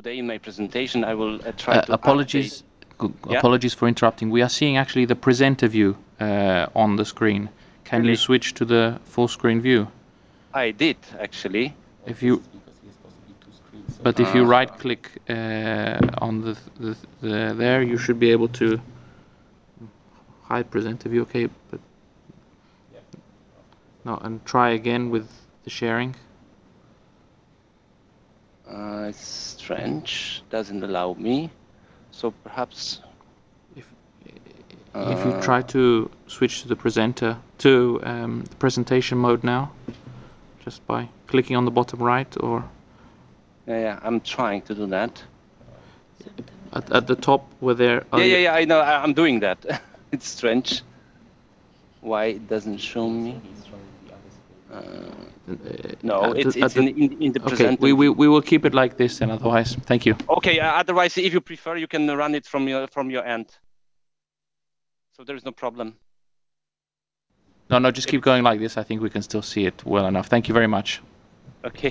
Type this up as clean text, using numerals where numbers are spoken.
today in my presentation. I will try to apologies. Yeah? Apologies for interrupting. We are seeing actually the presenter view on the screen. Can Really? you switch to the full screen view? I did actually. If you, but if you right click on the there, you should be able to hide presenter view. Okay, but no, and try again with the sharing. It's strange. Doesn't allow me. So perhaps If you try to switch to the presenter to the presentation mode now, just by clicking on the bottom right, or yeah, I'm trying to do that. at the top where there. Yeah. I know. I'm doing that. It's strange. Why it doesn't show me? No, it's in the presenter. Okay, we will keep it like this, and otherwise, thank you. Okay. Otherwise, if you prefer, you can run it from your end. So there is no problem. No, just keep going like this. I think we can still see it well enough. Thank you very much. Okay.